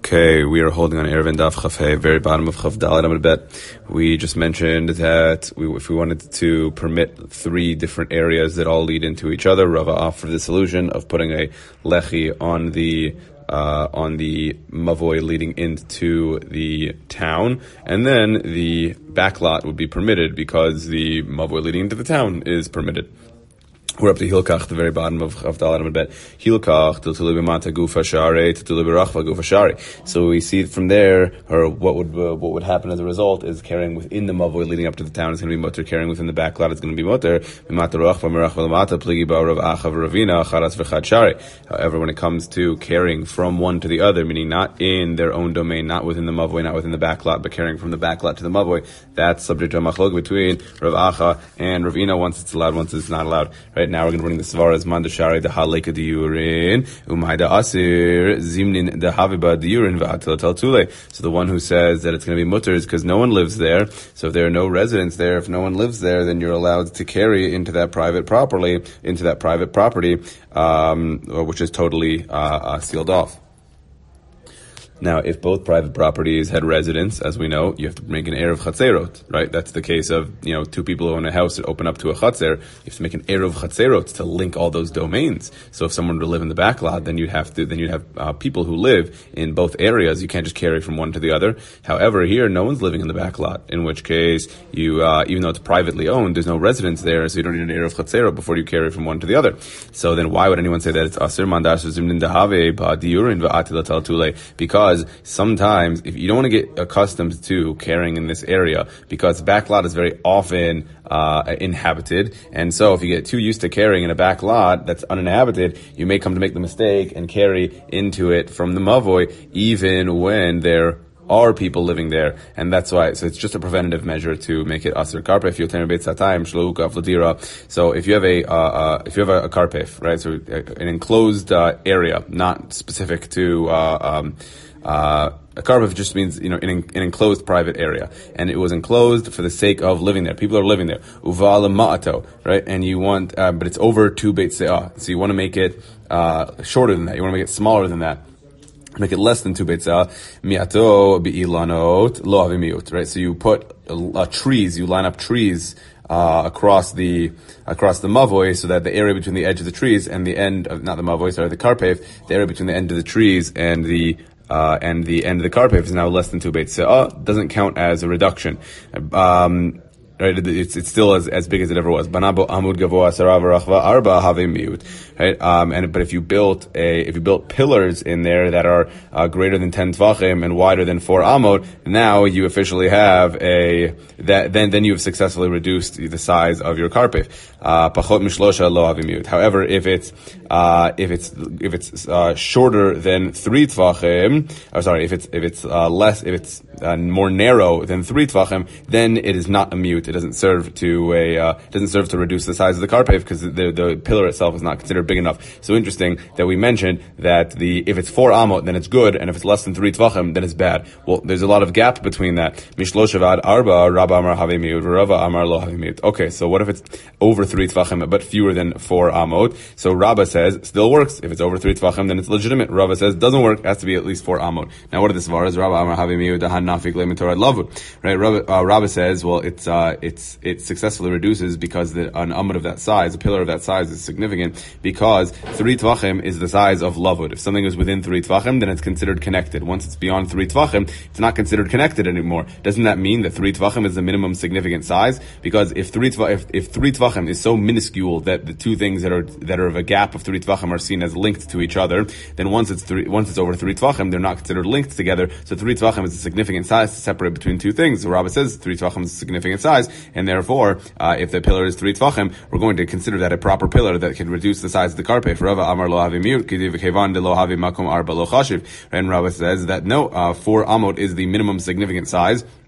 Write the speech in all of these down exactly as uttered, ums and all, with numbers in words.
Okay, we are holding on Erevin Daf Chafei, very bottom of Chav Dalet Amud Bet. We just mentioned that we, if we wanted to permit three different areas that all lead into each other, Rava offered the solution of putting a lechi on the uh, on the mavoi leading into the town, and then the back lot would be permitted because the mavoi leading into the town is permitted. We're up to Hilkach, the very bottom of Chav Dalet Amud Bet. Hilkach, Tiltulu b'mata gufa shari, Tiltulu b'rachva gufa shari. So we see from there, or what would uh, what would happen as a result is carrying within the mavoi leading up to the town is going to be mutter. Carrying within the back lot is going to be mutter. B'mata rachva merachva l'mata pligi ba'arav achav ravina charas v'chad shari. However, when it comes to carrying from one to the other, meaning not in their own domain, not within the mavoi, not within the back lot, but carrying from the back lot to the mavoi, that's subject to a machlok between Rav Acha and Ravina. Once it's allowed, once it's not allowed. Right now we're going to bring the Svaras Mandashari the Haleka Diurin Umayda Asir Zimnin the Haviba Diurin Va'atila Taltule. So the one who says that it's going to be mutter is because no one lives there. So if there are no residents there, if no one lives there, then you're allowed to carry into that private property, into that private property, um, which is totally uh, uh, sealed off. Now, if both private properties had residents, as we know, you have to make an eruv chatzerot, right? That's the case of, you know, two people who own a house that open up to a chatzer. You have to make an eruv chatzerot to link all those domains. So if someone were to live in the back lot, then you'd have to, then you'd have uh, people who live in both areas. You can't just carry from one to the other. However, here, no one's living in the back lot, in which case, you, uh, even though it's privately owned, there's no residents there, so you don't need an eruv chatzerot before you carry from one to the other. So then why would anyone say that it's asir mandash zimnin dahave ba'diurin va'atila taltule? Because Because sometimes, if you don't want to get accustomed to carrying in this area, because back lot is very often uh, inhabited, and so if you get too used to carrying in a back lot that's uninhabited, you may come to make the mistake and carry into it from the mavoi, even when there are people living there, and that's why. So it's just a preventative measure to make it asur karpef. So if you have a uh, uh, if you have a, a karpef, right? So an enclosed uh, area, not specific to. Uh, um, Uh, a karpef just means, you know, an, an enclosed private area. And it was enclosed for the sake of living there. People are living there. Uvala ma'ato, right? And you want, uh, but it's over two beit se'ah. So you want to make it, uh, shorter than that. You want to make it smaller than that. Make it less than two beit se'ah. Mi'ato bi'ilanot lo avimiut, right? So you put uh, trees, you line up trees, Uh, across the across the mavoi, so that the area between the edge of the trees and the end of, not the mavoi, sorry, the karpef, the area between the end of the trees and the uh, and the end of the karpef is now less than two beit se'ah. Doesn't count as a reduction. Um, Right, it's it's still as as big as it ever was. Banabo amud gavoa sarav rachva arba have miut. Right, um, and but if you built a if you built pillars in there that are uh, greater than ten tvachim and wider than four amot, now you officially have a that then then you have successfully reduced the size of your karpef. Pachot mishlosha lo have miut. However, if it's uh, if it's if it's uh, shorter than three tvachim, or sorry, if it's if it's uh, less if it's uh, more narrow than three tvachim, then it is not a mute. It doesn't serve to a uh, doesn't serve to reduce the size of the karpef because the the pillar itself is not considered big enough. So interesting that we mentioned that the if it's four amot then it's good, and if it's less than three tvachim then it's bad. Well, there's a lot of gap between that. Mishlosh avad arba Rabba amar have miut, Rava amar lo have miut. Okay, so what if it's over three tvachim but fewer than four amot? So Rabba says still works. If it's over three tvachim then it's legitimate. Rava says doesn't work. Has to be at least four amot. Now what are the svaras? Rabba amar have miut dahan nafik le'mitorad lavu. Right? Rabba, uh, Rabba says well it's uh it's it successfully reduces because the, an amud of that size, a pillar of that size, is significant because three tvachim is the size of lavud. If something is within three tvachim, then it's considered connected. Once it's beyond three tvachim, it's not considered connected anymore. Doesn't that mean that three tvachim is the minimum significant size? Because if three tva, if, if three tvachim is so minuscule that the two things that are that are of a gap of three tvachim are seen as linked to each other, then once it's three, once it's over three tvachim, they're not considered linked together. So three tvachim is a significant size to separate between two things. So Rabbah says three tvachim is a significant size, and therefore, uh, if the pillar is three tvachim, we're going to consider that a proper pillar that can reduce the size of the karpef. Rava amar lo havi miut, kevan de lo havi makom arba lo chashiv. And Rava says that no, uh, four amot is the minimum significant size.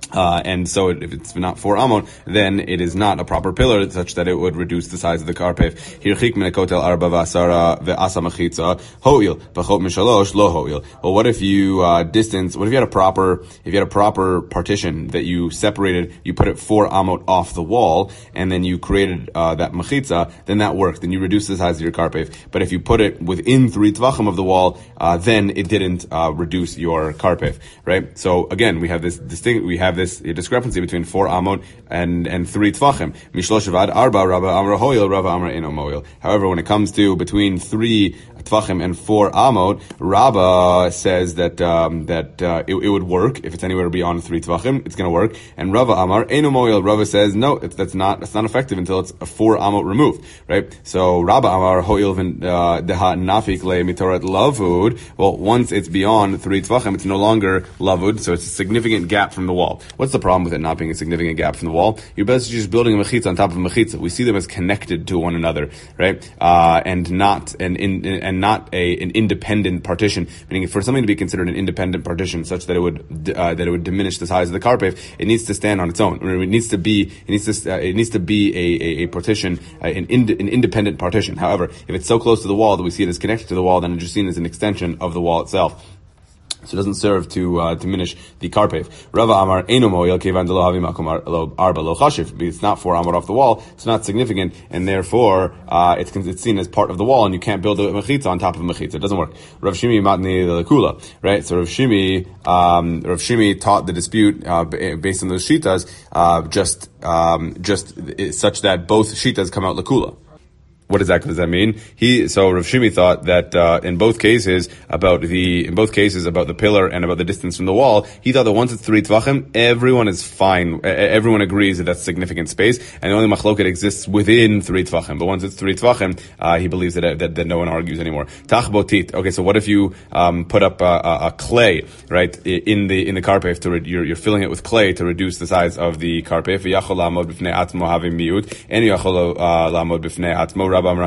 Uh, and so it, if it's not four amot, then it is not a proper pillar such that it would reduce the size of the karpef. Hirchik min hakotel arba v'asara ve'asa mechitza ho'il b'chot mishalosh lo ho'il. Well, what if you uh, distance? What if you had a proper? If you had a proper partition that you separated, you put it four amot off the wall, and then you created uh, that mechitza, then that worked. Then you reduce the size of your karpef. But if you put it within three tvachim of the wall, uh, then it didn't uh, reduce your karpef, right? So again, we have this distinct. We have this This discrepancy between four amot and and three tvachim. Mishlosh avad arba Rava amra hoil, Rava amra eno moil. However, when it comes to between three tvachim and four amot, Rava says that um, that uh, it, it would work if it's anywhere beyond three tvachim. It's going to work. And Rava amar eno moil. Rava says no, it's, that's not that's not effective until it's a four amot removed, right? So Rava amar hoil deha nafik le mitorat lavud. Well, once it's beyond three tvachim, it's no longer lavud, so it's a significant gap from the wall. What's the problem with it not being a significant gap from the wall? You're basically just building a mechitza on top of a mechitza. We see them as connected to one another, right? Uh, and not an in, and not a an independent partition. Meaning, for something to be considered an independent partition, such that it would uh, that it would diminish the size of the karpef, it needs to stand on its own. It needs to be it needs to uh, it needs to be a a, a partition, uh, an ind, an independent partition. However, if it's so close to the wall that we see it as connected to the wall, then it's just seen as an extension of the wall itself. So it doesn't serve to uh, diminish the karpef. Rava amar eno moil kevan de lo havi makom arba lo chashiv. It's not four amot off the wall. It's not significant, and therefore uh, it's it's seen as part of the wall, and you can't build a mechitza on top of a mechitza. It doesn't work. Rav Shimi matni lekula, right? So Rav Shimi, um, Rav Shimi taught the dispute uh, based on those shitas, uh, just um, just such that both shitas come out lekula. What exactly does that mean? He so Rav Shimi thought that uh, in both cases about the in both cases about the pillar and about the distance from the wall, he thought that once it's three tvachim, everyone is fine. Everyone agrees that that's significant space, and the only machloket exists within three tvachim. But once it's three tvachim, uh, he believes that, that that no one argues anymore. Tach botit. Okay, so what if you um, put up a, a, a clay right in the in the karpef to re- you're, you're filling it with clay to reduce the size of the karpef? Yachol lamod b'fnei atmo havim miut, and yachol lamod b'fnei atmo. Right?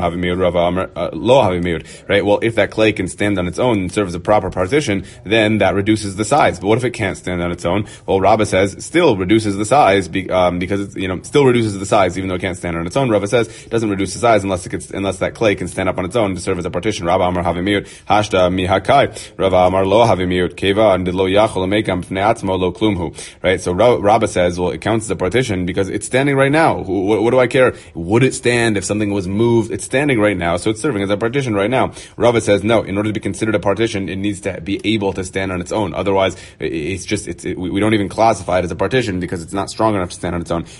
Well, if that clay can stand on its own and serve as a proper partition, then that reduces the size. But what if it can't stand on its own? Well, Rabba says still reduces the size be, um, because it's, you know, still reduces the size even though it can't stand on its own. Rabba says it doesn't reduce the size unless it gets, unless that clay can stand up on its own to serve as a partition. Rabba Amar Havimiut Hashta Mihakai. Rabba Amar Lo Havimiut Keva and Lo Yachol Mekam Pneatzmo Lo Klumhu. Right? So Rabba says, well, it counts as a partition because it's standing right now. What, what do I care? Would it stand if something was moved? It's standing right now, so it's serving as a partition right now. Rava says no. In order to be considered a partition, it needs to be able to stand on its own. Otherwise, it's just it's it, we don't even classify it as a partition because it's not strong enough to stand on its own.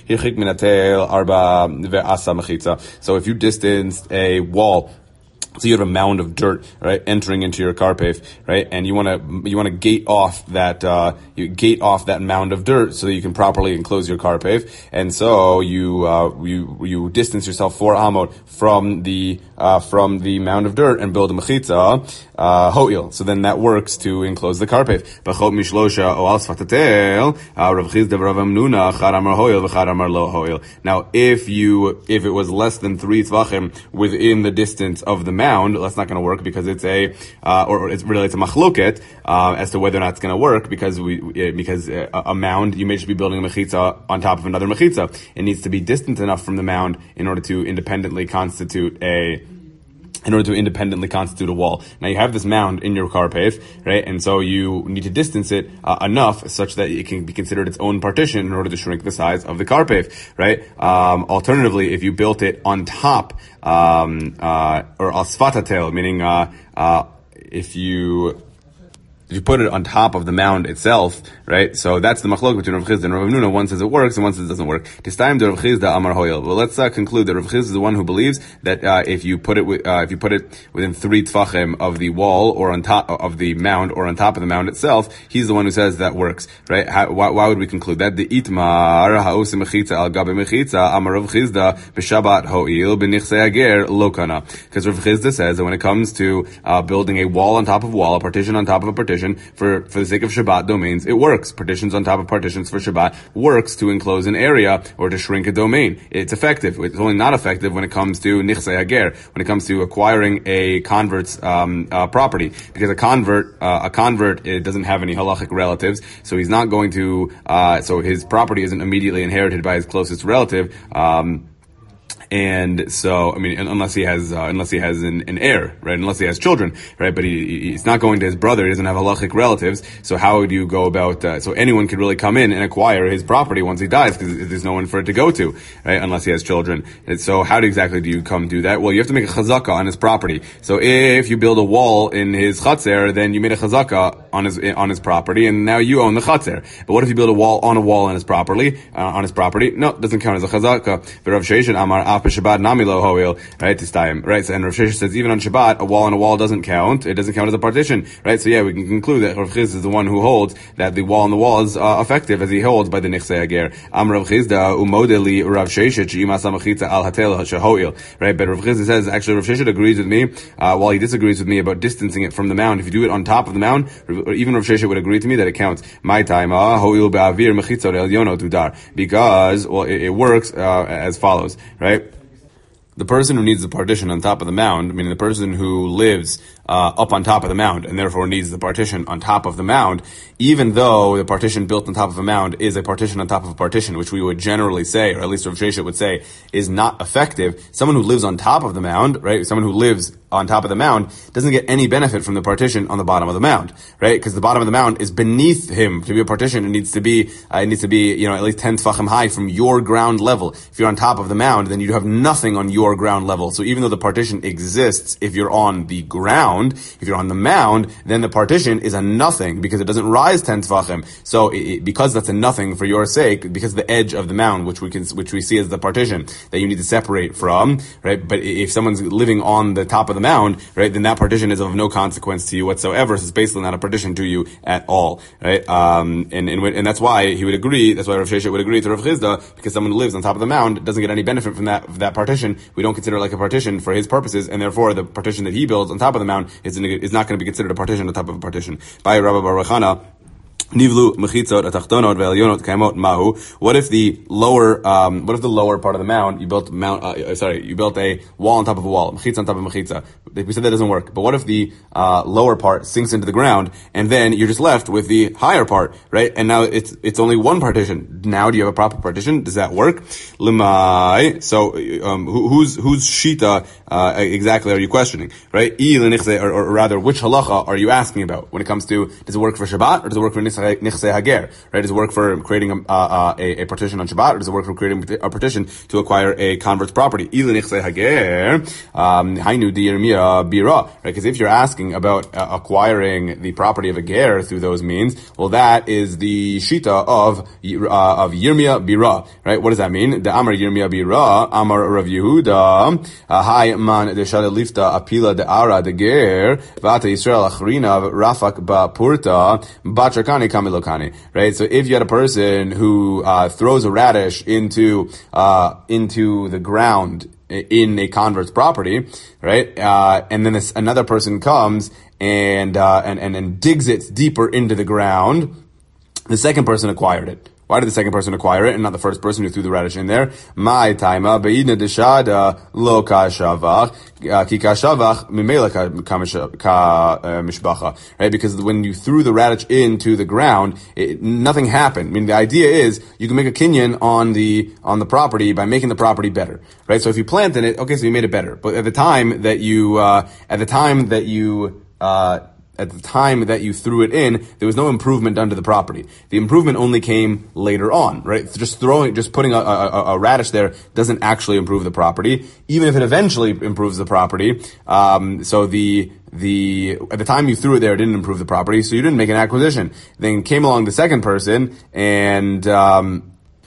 So if you distanced a wall. So you have a mound of dirt, right, entering into your karpef, right, and you want to you want to gate off that uh, you gate off that mound of dirt so that you can properly enclose your karpef, and so you uh, you you distance yourself four amot from the uh, from the mound of dirt and build a mechitza uh, ho'il. So then that works to enclose the karpef. B'chot mishlosha o al sfatatel Rav Chizda v'Rav Amnuna chad amar ho'il v'chad amar lo ho'il. Now, if you if it was less than three tvachim within the distance of the mound, Mound, that's not going to work because it's a, uh, or, or it's really it's a machloket uh, as to whether or not it's going to work because we because a, a mound you may just be building a mechitza on top of another mechitza. It needs to be distant enough from the mound in order to independently constitute a. in order to independently constitute a wall. Now you have this mound in your karpef, right? And so you need to distance it uh, enough such that it can be considered its own partition in order to shrink the size of the karpef, right? Um, alternatively, if you built it on top, um, uh, or asfatatel, meaning, uh, uh, if you, if you put it on top of the mound itself, right? So that's the machlok between Rav Chizda and Rav Amnuna. One says it works and one says it doesn't work. Tistaim de Rav Chizda Amar Hoyel. Well, let's uh, conclude that Rav Chizda is the one who believes that uh, if you put it with, uh, if you put it within three tfachim of the wall or on top of the mound or on top of the mound itself, he's the one who says that works, right? How, why, why would we conclude that? The itmar ha'osim mechitza al gabe mechitza Amar Rav Chizda b'shabat ho'il b'nichsei ager lokana. Because Rav Chizda says that when it comes to uh, building a wall on top of wall, a partition on top of a partition, partition for, for the sake of Shabbat domains, it works. Partitions on top of partitions for Shabbat works to enclose an area or to shrink a domain. It's effective. It's only not effective when it comes to Nichsei Hager, when it comes to acquiring a convert's um, uh, property, because a convert, uh, a convert, it doesn't have any halachic relatives, so he's not going to, uh, so his property isn't immediately inherited by his closest relative. Um, And so, I mean, unless he has, uh, unless he has an, an heir, right? Unless he has children, right? But he, he's not going to his brother. He doesn't have halachic relatives. So how do you go about, uh, so anyone could really come in and acquire his property once he dies, because there's no one for it to go to, right? Unless he has children. And so how do exactly do you come do that? Well, you have to make a chazaka on his property. So if you build a wall in his chatzer, then you made a chazaka on his, on his property, and now you own the chatzer. But what if you build a wall on a wall on his property, uh, on his property? No, it doesn't count as a chazaka. The Rav Sheshet Amar, Shabbat namilo hoil, right? This time, right? So, and Rav Sheshet says even on Shabbat, a wall on a wall doesn't count. It doesn't count as a partition, right? So yeah, we can conclude that Rav Chiz is the one who holds that the wall on the wall is uh, effective as he holds by the Nichsei Hager. Am Rav Chizda umodeli Rav Sheshet she'imasa machitza al hatel shehoil, right? But Rav Chiz says actually Rav Sheshet agrees with me, uh, while he disagrees with me about distancing it from the mound. If you do it on top of the mound, or even Rav Sheshet would agree to me that it counts. My time, ah hoil be'avir machitza elyono tudar, because well, it, it works uh, as follows, right? The person who needs the partition on top of the mound, meaning the person who lives uh, up on top of the mound and therefore needs the partition on top of the mound, even though the partition built on top of a mound is a partition on top of a partition, which we would generally say, or at least Rav Sheshet would say, is not effective. Someone who lives on top of the mound, right? Someone who lives on top of the mound doesn't get any benefit from the partition on the bottom of the mound, right? Because the bottom of the mound is beneath him. To be a partition, it needs to be, uh, it needs to be, you know, at least ten tefachim high from your ground level. If you're on top of the mound, then you have nothing on your ground level. So even though the partition exists, if you're on the ground, if you're on the mound, then the partition is a nothing because it doesn't rise ten tefachim. So it, it, because that's a nothing for your sake, because of the edge of the mound, which we can, which we see as the partition that you need to separate from, right? But if someone's living on the top of the mound, right, then that partition is of no consequence to you whatsoever. So it's basically not a partition to you at all, right? Um, and, and, and that's why he would agree, that's why Rav Sheshet would agree to Rav Chizda, because someone who lives on top of the mound doesn't get any benefit from that, that partition. We don't consider it like a partition for his purposes, and therefore the partition that he builds on top of the mound is, is not going to be considered a partition on top of a partition. By Rabbi Baruch Hana, Nivlu mechitzot atachtonot ve'elyonot kaimot mahu. What if the lower, um, what if the lower part of the mound you built mount? Uh, sorry, you built a wall on top of a wall, mechitza on top of mechitza. We said that doesn't work. But what if the uh, lower part sinks into the ground, and then you're just left with the higher part, right? And now it's it's only one partition. Now, do you have a proper partition? Does that work? Lemai. So, um, who, who's whose shita uh, exactly are you questioning, right? Or, or rather, which halacha are you asking about when it comes to does it work for Shabbat or does it work for Nichsei Hager, right? Does it work for creating a, uh, a, a partition on Shabbat, or does it work for creating a partition to acquire a convert's property? Ila Nichsei Hager, Hainu di Yirmiyah Bira, right? Because if you're asking about uh, acquiring the property of a ger through those means, well, that is the shita of uh, of Yirmiyah Bira, right? What does that mean? The Amar Yirmiyah Bira, Amar Rav Yehuda, Hai man deshada lifta apila de ara de ger, vata Yisrael achrinav rafak ba purta bachakani. Right? So if you had a person who uh, throws a radish into uh, into the ground in a convert's property, right? Uh, and then this, another person comes and, uh, and and and digs it deeper into the ground, the second person acquired it. Why did the second person acquire it and not the first person who threw the radish in there? My taima beidna deshada lo kashavach ki kashavach mimela ka mishbacha. Right? Because when you threw the radish into the ground, it, nothing happened. I mean, the idea is you can make a kinyan on the on the property by making the property better. Right? So if you planted it, okay, so you made it better. But at the time that you uh, at the time that you uh, At the time that you threw it in, there was no improvement done to the property. The improvement only came later on, right? Just throwing, just putting a, a, a radish there doesn't actually improve the property, even if it eventually improves the property. Um, so the, the, at the time you threw it there, it didn't improve the property, so you didn't make an acquisition. Then came along the second person, and, um,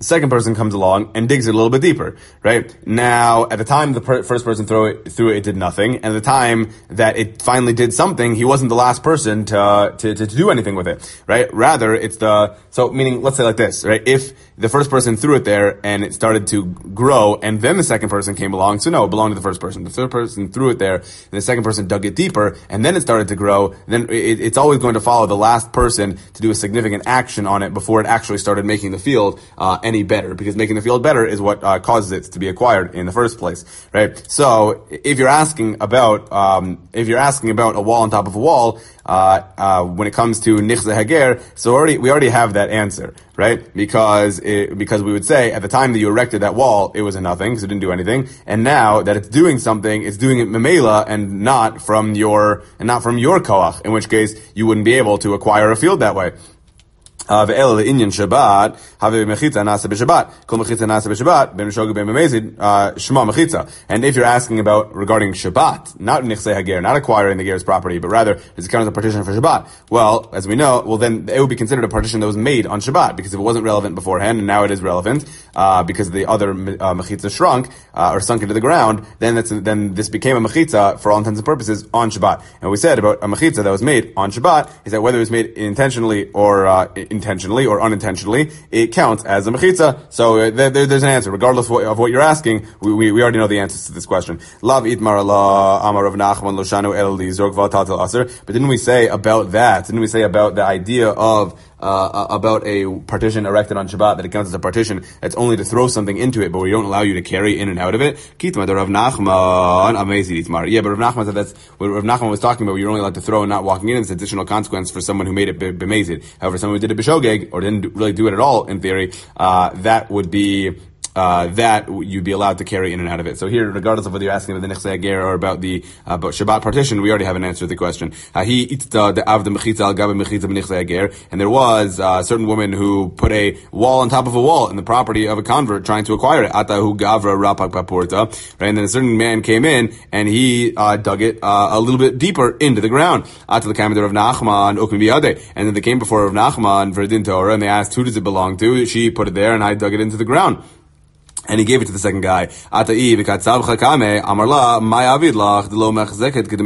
The second person comes along and digs it a little bit deeper, right? Now, at the time the per- first person threw it, threw it, it did nothing. And at the time that it finally did something, he wasn't the last person to, to, to do anything with it, right? Rather, it's the, so meaning, let's say like this, right? If the first person threw it there and it started to grow and then the second person came along, so no, it belonged to the first person. The third person threw it there and the second person dug it deeper and then it started to grow, then it, it's always going to follow the last person to do a significant action on it before it actually started making the field, uh, any better, because making the field better is what uh, causes it to be acquired in the first place, right? So if you're asking about um, if you're asking about a wall on top of a wall, uh, uh, when it comes to nichze hager, so already we already have that answer, right? Because it, because we would say at the time that you erected that wall, it was a nothing, because it didn't do anything, and now that it's doing something, it's doing it memela and not from your and not from your koach, in which case you wouldn't be able to acquire a field that way. Uh, ve'el le'inyan Shabbat, have mechitza nasa b'Shabbat, kol mechitza nasa b'Shabbat, ben Rishogeg ben B'mezid, uh, shema mechitza. And if you're asking about regarding Shabbat, not nichse hager, not acquiring the ger's property, but rather does it count as a partition for Shabbat? Well, as we know, well then it would be considered a partition that was made on Shabbat, because if it wasn't relevant beforehand, and now it is relevant, uh, because the other uh, mechitza shrunk, uh, or sunk into the ground, then that's, then this became a mechitza for all intents and purposes on Shabbat. And what we said about a mechitza that was made on Shabbat is that whether it was made intentionally or, uh, intentionally or unintentionally, it counts as a mechitza. So uh, there, there's an answer. Regardless of what, of what you're asking, we, we, we already know the answers to this question. Lav itmar Allah amar Rav Nachman lo shanu el li zorg v'tatel aser. But didn't we say about that? Didn't we say about the idea of Uh, about a partition erected on Shabbat, that it counts as a partition that's only to throw something into it, but we don't allow you to carry in and out of it? Kitma de Rav Nachman, amazing itmar. Yeah, but Rav Nachman said that's what Rav Nachman was talking about. You're only allowed to throw and not walking in. It's additional consequence for someone who made it b'mezid. However, someone who did it b'shogeg or didn't really do it at all, in theory, uh, that would be Uh, that you'd be allowed to carry in and out of it. So here, regardless of whether you're asking about the nichse hager or about the uh, about Shabbat partition, we already have an answer to the question. He itta the av the mechitza al gabe mechitza b'nichse hager, and there was uh, a certain woman who put a wall on top of a wall in the property of a convert trying to acquire it. Atahu gavra rapak papurta, right? And then a certain man came in and he uh, dug it uh, a little bit deeper into the ground. Ata the kamid of Nachman ukmi biyade, and then they came before Rav Nachman for din Torah and they asked, who does it belong to? She put it there and I dug it into the ground. And he gave it to the second guy. Atai v'katzav chakame amar la may avid lach de lo machzeket k'de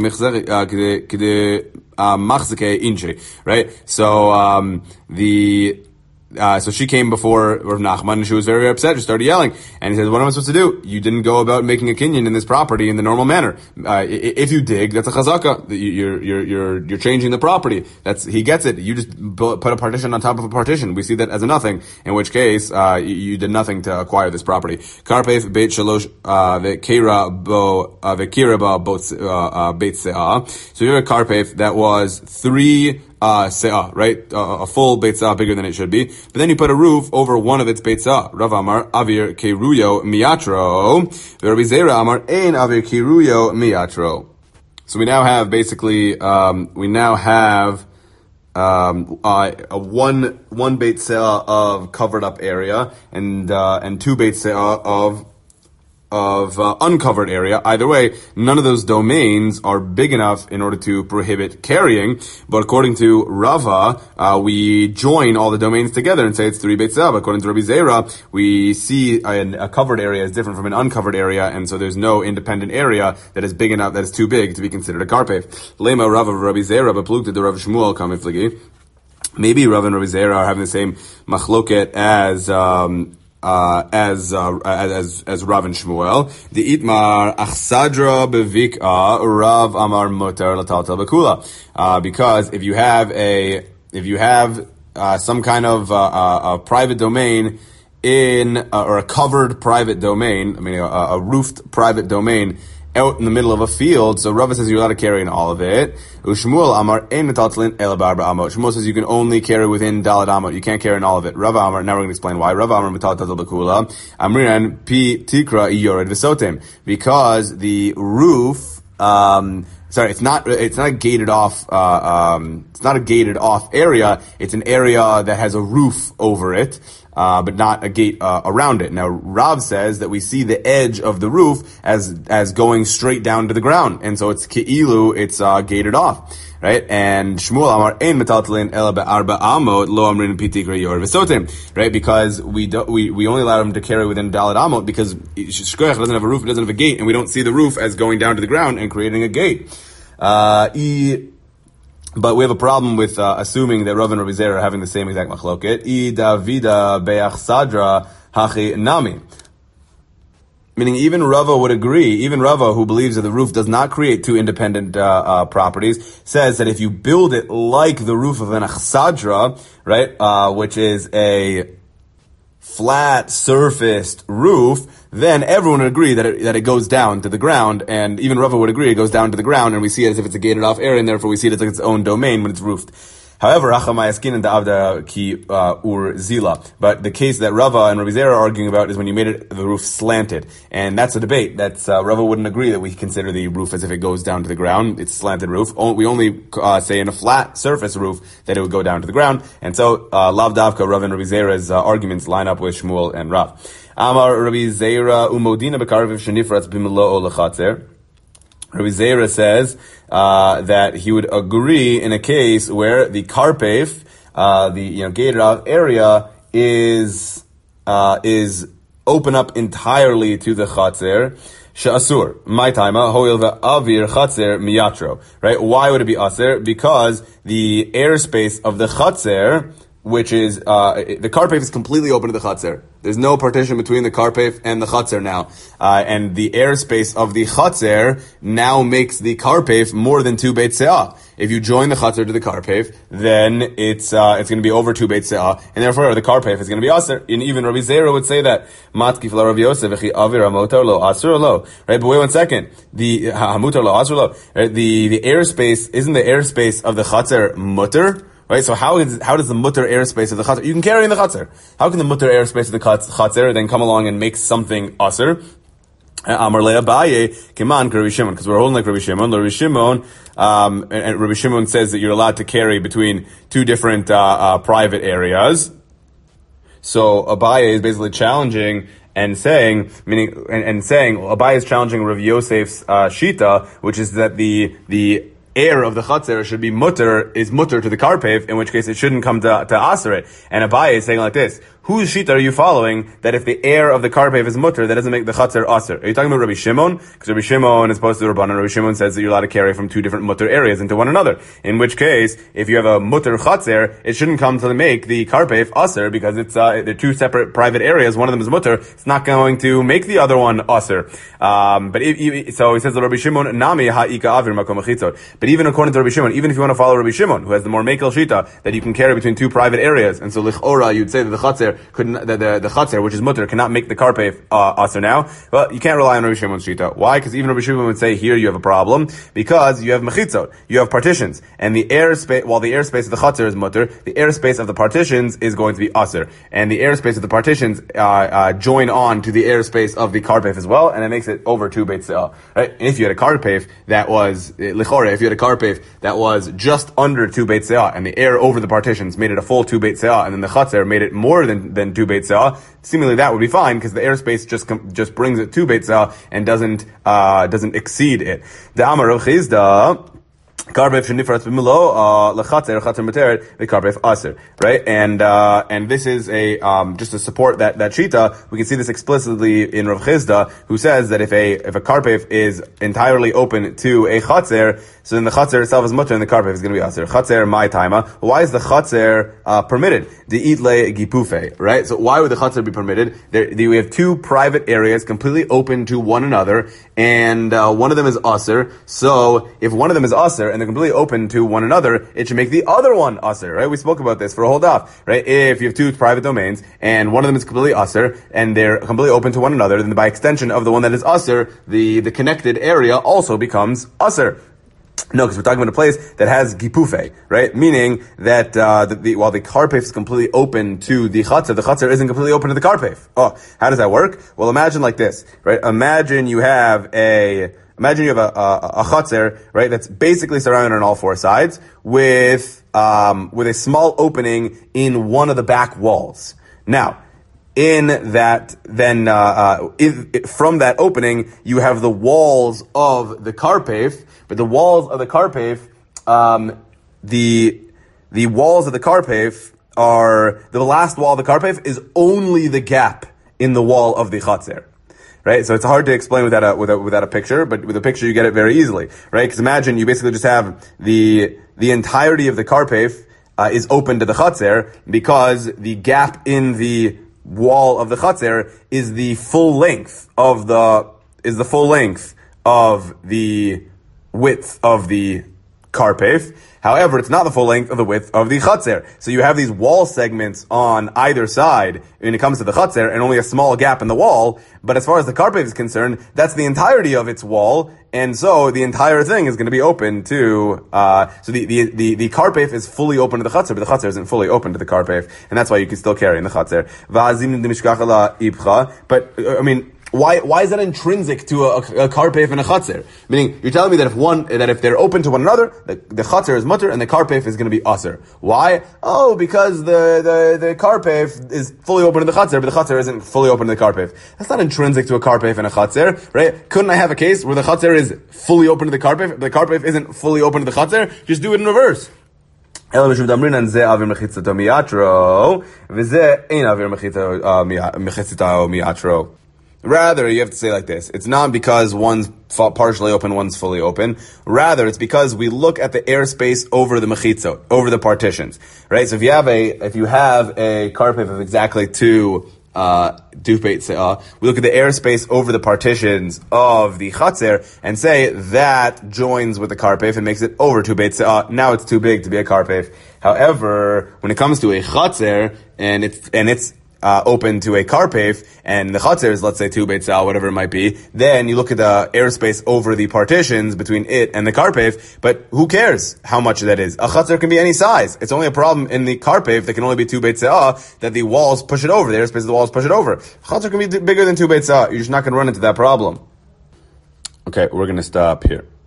machzeke inche. Right. So um, the. Uh, so she came before Rav Nachman and she was very upset. She started yelling. And he said, what am I supposed to do? You didn't go about making a kinyan in this property in the normal manner. Uh, if you dig, that's a chazaka. You're, you're, you're, you're changing the property. That's, he gets it. You just put a partition on top of a partition. We see that as a nothing, in which case, uh, you did nothing to acquire this property. Karpef beit shalosh, uh, vekira bo, uh, vekira ba uh, beit se'ah. So you have a karpef that was three Uh, se'ah, right? Uh, a full beit se'ah bigger than it should be. But then you put a roof over one of its beit se'ah. Rav Amar, avir keruyo miyatro. Rabbi Zera Amar, ein avir keruyo miyatro. So we now have basically, um, we now have, um, uh, a one, one beit se'ah of covered up area and, uh, and two beit se'ah of of uh, uncovered area. Either way, none of those domains are big enough in order to prohibit carrying. But according to Rava, uh, we join all the domains together and say it's three beit se'ah. According to Rabbi Zera, we see a, a covered area is different from an uncovered area, and so there's no independent area that is big enough, that is too big to be considered a karpef. Lema Rava Rabbi Zera, but plukta the Rav Shmuel kamifligi. Maybe Rav and Rabbi Zera are having the same machloket as um Uh, as, uh, as, as Rav and Shmuel. The Itmar, Achsadra Bevika, Rav Amar Mutar Lataltal Bakula. Uh, because if you have a, if you have, uh, some kind of, uh, uh, a private domain in, uh, or a covered private domain, I mean, a, a roofed private domain, out in the middle of a field, so Rava says you're allowed to carry in all of it. Ushmuel Amar ein metaltlin el barba amot. Shmuel says you can only carry within dalad amot. You can't carry in all of it. Rava Amar. Now we're going to explain why. Rava Amar metaltal bakula. Amrinan pi tikra yored v'sotem, because the roof. Um, Sorry, it's not, it's not a gated off, uh, um, it's not a gated off area. It's an area that has a roof over it. uh, but not a gate uh, around it. Now, Rav says that we see the edge of the roof as as going straight down to the ground, and so it's ke'ilu, it's uh, gated off. Right? And Shmuel Amar ein metaltalin ela be'arba amot lo amrin pitikra yor v'sotim. Right? Because we do, we we only allow him to carry within daled amot because shkoyach doesn't have a roof, it doesn't have a gate, and we don't see the roof as going down to the ground and creating a gate. Uh, e, but we have a problem with uh, assuming that Rav and Rabbi Zera are having the same exact machloket. I davida be'ach sadra hachi nami. Meaning even Rava would agree, even Rava, who believes that the roof does not create two independent uh, uh properties, says that if you build it like the roof of an achsadra, right, uh which is a flat surfaced roof, then everyone would agree that it, that it goes down to the ground, and even Rava would agree it goes down to the ground, and we see it as if it's a gated off area, and therefore we see it as like its own domain when it's roofed. However, ki ur zila. But the case that Rava and Rabbi Zera are arguing about is when you made it the roof slanted, and that's a debate. That's uh, Rava wouldn't agree that we consider the roof as if it goes down to the ground. It's a slanted roof. We only uh, say in a flat surface roof that it would go down to the ground, and so uh, Lav Davka, Rava and Rabbi Zera's uh, arguments line up with Shmuel and Rav. Amar Rabbi Zera umodina bekarviv shenifratz b'melo lechatzer. Rabbi Zera says uh, that he would agree in a case where the karpef, uh, the you know gated off area, is uh, is open up entirely to the chatzer. She'asur, my taima hoil ve'avir chatzer miyatro. Right? Why would it be aser? Because the airspace of the chatzer, which is uh the karpef, is completely open to the chatzer. There's no partition between the karpef and the chatzer now. Uh, and the airspace of the chatzer now makes the karpef more than two beit se'ah. If you join the chatzer to the karpef, then it's uh, it's going to be over two beit se'ah, and therefore the karpef is going to be aser. And even Rabbi Zera would say that. Matkif la Rav Yosef v'chi avir hamotar lo aser lo. Right, but wait one second. The hamutar lo aser lo. Right, the the airspace, isn't the airspace of the chatzer mutter? Right, so how is how does the mutter airspace of the chatzer? You can carry in the chatzer. How can the mutter airspace of the chatzer then come along and make something aser? Amar le Abaye keman Rabbi Shimon, because we're holding like Rabbi Shimon. Rabbi Shimon, um, and, and Rabbi Shimon says that you're allowed to carry between two different uh, uh, private areas. So Abaye is basically challenging and saying, meaning, and, and saying, well, Abaye is challenging Rav Yosef's uh, shita, which is that the the air of the chatzer should be mutter, is mutter to the karpef, in which case it shouldn't come to, to aseret. And Abaye is saying like this: whose shita are you following that if the air of the karpef is mutter, that doesn't make the chatzer aser? Are you talking about Rabbi Shimon? Because Rabbi Shimon is opposed to Rabbanan. Rabbi Shimon says that you're allowed to carry from two different mutter areas into one another. In which case, if you have a mutter chatzer, it shouldn't come to make the karpef aser, because it's uh, they're two separate private areas. One of them is mutter. It's not going to make the other one aser. Um, but if, if, so he says that Rabbi Shimon nami ha'ika avir makom achitzot. But even according to Rabbi Shimon, even if you want to follow Rabbi Shimon, who has the more mekel shita, that you can carry between two private areas, and so lichora, you'd say that the chatzer couldn't, that the, the chatzer, which is mutter, cannot make the karpef uh, aser now. Well, you can't rely on Rabbi Shimon's shita. Why? Because even Rabbi Shimon would say here you have a problem, because you have mechitzot, you have partitions, and the airspace, while the airspace of the chatzer is mutter, the airspace of the partitions is going to be aser, and the airspace of the partitions uh, uh, join on to the airspace of the karpef as well, and it makes it over two beit se'ah. Right? And if you had a karpef that was lichora, if you had a karpef that was just under two beit se'ah, and the air over the partitions made it a full two beit se'ah, and then the chatzer made it more than, than two beit se'ah, seemingly that would be fine, because the airspace just com- just brings it to beit se'ah and doesn't uh, doesn't exceed it. The Amar Rav Chizda, Karpef shenifratz b'milo lechatzer chatzer materet the karpef aser, right? And uh, and this is a um, just to support that that shita. We can see this explicitly in Rav Chizda, who says that if a if a karpef is entirely open to a chatzer, so then the chatzer itself is mutter and the karpef is going to be aser. Chatzer my taima. Why is the chatzer uh, permitted? The itle gipufe, right? So why would the chatzer be permitted? There, we have two private areas completely open to one another, and uh, one of them is aser. So if one of them is aser and they're completely open to one another, it should make the other one aser, right? We spoke about this for a hold off, right? If you have two private domains and one of them is completely aser and they're completely open to one another, then by extension of the one that is aser, the, the connected area also becomes aser. No, because we're talking about a place that has gipufe, right? Meaning that uh, the, the, while the karpef is completely open to the chatzer, the chatzer isn't completely open to the karpef. Oh, how does that work? Well, imagine like this, right? Imagine you have a Imagine you have a, a, a chatzer, right, that's basically surrounded on all four sides with, um, with a small opening in one of the back walls. Now, in that, then uh, uh, if, from that opening, you have the walls of the karpef, but the walls of the karpef, um, the the walls of the karpef are, the last wall of the karpef is only the gap in the wall of the chatzer. Right? So it's hard to explain without a, without, without a picture, but with a picture you get it very easily. Right? Because imagine you basically just have the, the entirety of the karpef, uh, is open to the chatzer because the gap in the wall of the chatzer is the full length of the, is the full length of the width of the karpef. However, it's not the full length of the width of the chatzer. So you have these wall segments on either side when it comes to the chatzer, and only a small gap in the wall. But as far as the karpef is concerned, that's the entirety of its wall, and so the entire thing is going to be open to. Uh, so the the the, the karpef is fully open to the chatzer, but the chatzer isn't fully open to the karpef, and that's why you can still carry in the chatzer. But uh, I mean. Why, why is that intrinsic to a, a, a karpef and a chatzer? Meaning, you're telling me that if one, that if they're open to one another, the, the chatzer is mutter and the karpef is going to be aser. Why? Oh, because the, the, the karpef is fully open to the chatzer, but the chatzer isn't fully open to the karpef. That's not intrinsic to a karpef and a chatzer, right? Couldn't I have a case where the chatzer is fully open to the karpef, the karpef isn't fully open to the chatzer? Just do it in reverse. Rather, you have to say like this. It's not because one's partially open, one's fully open. Rather, it's because we look at the airspace over the mechitzot, over the partitions. Right? So if you have a, if you have a karpef of exactly two, uh, two beit se'ah, we look at the airspace over the partitions of the chatzer and say that joins with the karpef and makes it over two beit se'ah. Now it's too big to be a karpef. However, when it comes to a chatzer and it's, and it's, Uh, open to a karpef, and the chatzer is, let's say, two beit se'ah, whatever it might be, then you look at the airspace over the partitions between it and the karpef, but who cares how much that is? A chatzer can be any size. It's only a problem in the karpef that can only be two beit se'ah, that the walls push it over, the airspace of the walls push it over. Chatzer can be bigger than two beit se'ah. You're just not going to run into that problem. Okay, we're going to stop here.